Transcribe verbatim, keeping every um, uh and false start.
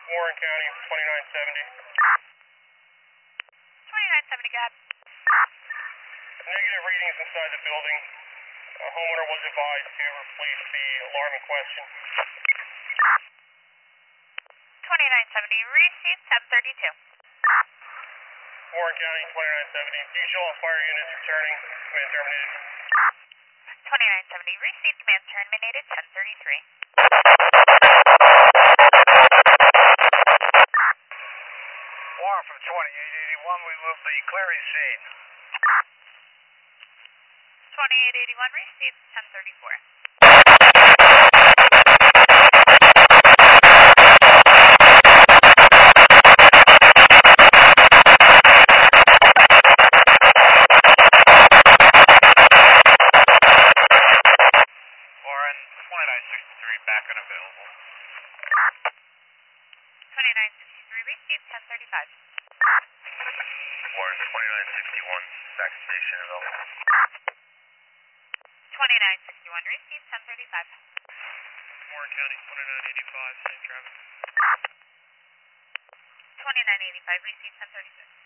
Warren County, twenty-nine seventy. twenty-nine seventy, got. Negative readings inside the building. A homeowner was advised to replace the alarm in question. twenty-nine seventy, received ten thirty-two. Warren County, twenty-nine seventy. Diesel on fire units returning. Command terminated. twenty-nine seventy, received, command terminated, ten thirty-three. Warren from twenty-eight eighty-one, we will be clearing scene. twenty-eight eighty-one, received, ten thirty-four. Warren, twenty-nine sixty-three, back and available. twenty-nine sixty-three, received, ten thirty-five. Warren, twenty-nine sixty-one, back station available. twenty-nine sixty-one, received, ten thirty-five. Warren County, twenty-nine eighty-five, same traffic. twenty-nine eighty-five, received, ten thirty-six.